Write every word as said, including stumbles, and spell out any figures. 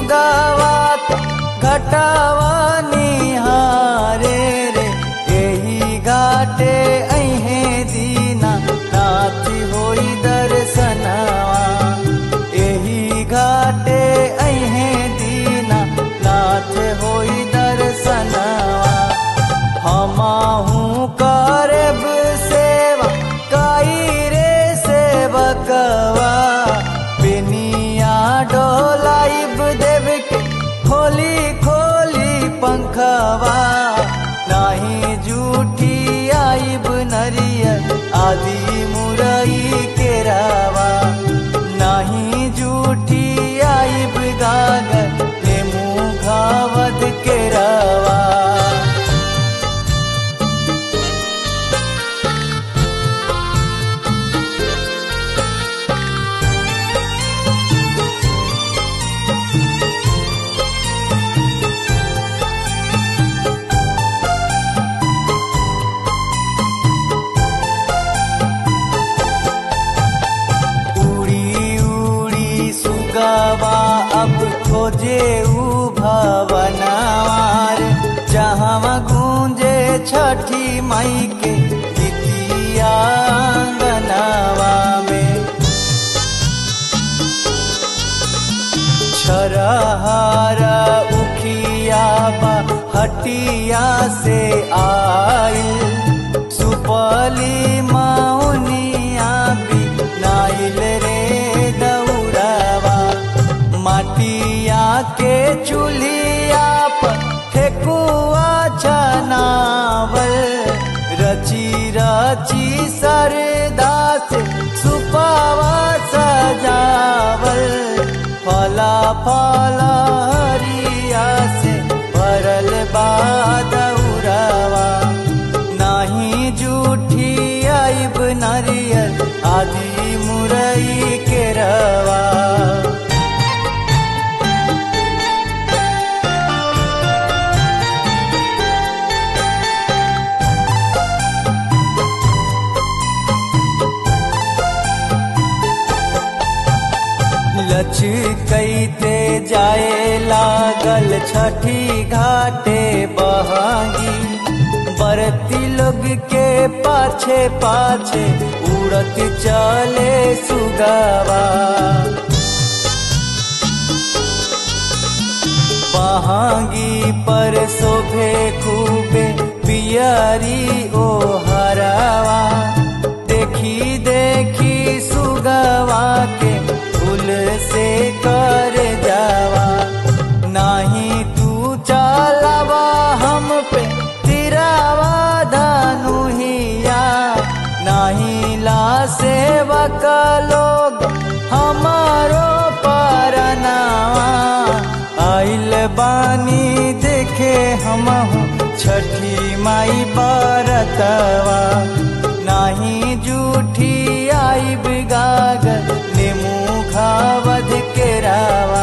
सुगावात घटावा निहारे रे एही घाटे अहे दीना नाथ होई दर्शनवा एही घाटे अहे दीना नाथ होई दर्शनवा हमाहू करब सेवा काई रे सेवकवा बिनिया डोलाइब देव के खोली खोली पंखवा नाही जूठी आइब नरियर आदि मुरई केरावा नाही जूठी आइब गागर नेमू घावद केरावा अब खोजे ऊ भवनवार जहाँ गूंजे छठी माई के गीतिया अंगनवा में छरहारा उखिया बा हटिया से आइल सुपली मौनिया भी नाइल रे माटिया के चूल्हिया पर ठेकुआ छनावल रची रची सरदा से सुपावा सजावल फला फला हरिया से भरल बादउरवा नाही जूठी आइब नारियल आदि मुरई केरवा लचकैते जाए लागल छठी घाटे बहागी बरती लोग के पाछे पाछे उड़त चले सुगवा बहागी पर शोभे खूबे पियरी ओ हरावा देखी देखी सुगवा के फूल से कर जावा नाही तू चलावा हम पे तिरावा धनुहिया नाही ला सेवक लोग हमारो परनावा आइल बानी देखे हमहू छठी माई बरतवा नाही जूठी आइब गागर नेमू घावद केरावा।